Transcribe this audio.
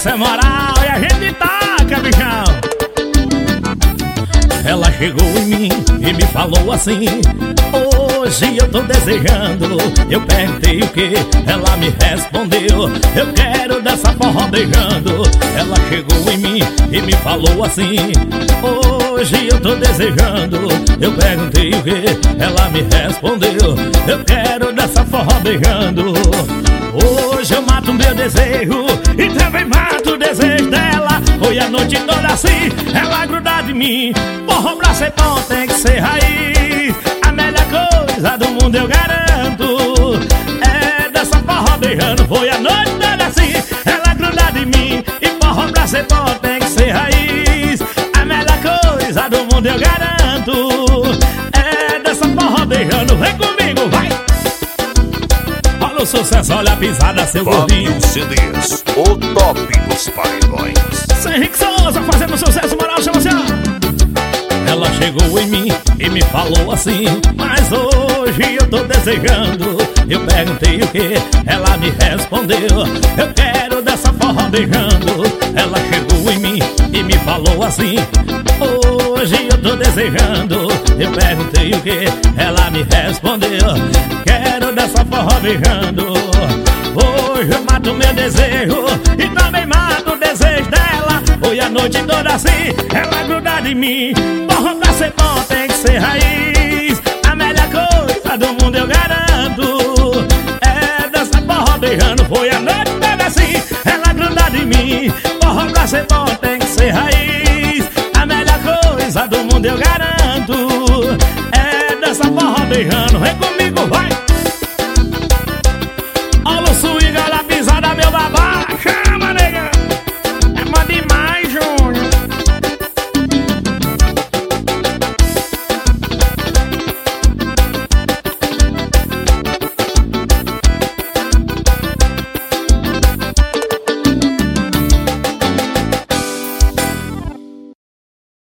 essa é moral e a gente taca, bichão. Ela chegou em mim e me falou assim: hoje eu tô desejando. Eu perguntei o que, ela me respondeu: eu quero dessa forró beijando. Ela chegou em mim e me falou assim: hoje eu tô desejando. Eu perguntei o que, ela me respondeu: eu quero dessa forró beijando. Hoje eu mato meu desejo e também mato o desejo dela. Foi a noite toda assim, ela grudar de mim. Forró pra ser bom tem que ser raiz. A melhor coisa do mundo eu garanto é dessa forró beijando. Foi a noite toda assim, ela grudar de mim. E forró pra ser bom tem que ser raiz. A melhor coisa do mundo eu garanto é dessa forró beijando. Vem comigo, vai! Olha o sucesso, olha a pisada, seu gordinho. Fábio CDs, o top dos paredões. Henrique Souza fazendo sucesso, moral, chama assim. Ela chegou em mim e me falou assim: mas hoje eu tô desejando. Eu perguntei o que, ela me respondeu: eu quero dessa forró beijando. Ela chegou em mim e me falou assim: hoje eu tô desejando. Eu perguntei o que, ela me respondeu: quero dessa forró beijando. Hoje eu mato meu desejo e também mato o desejo dela. Foi a noite toda assim, ela gruda de mim. Forró pra ser bom tem que ser raiz. A melhor coisa do mundo eu garanto é dessa forró beijando. Foi a noite toda assim, ela gruda de mim. Forró pra ser bom tem que ser raiz. A melhor coisa do mundo eu garanto é dessa forró beijando. Vem comigo, vai!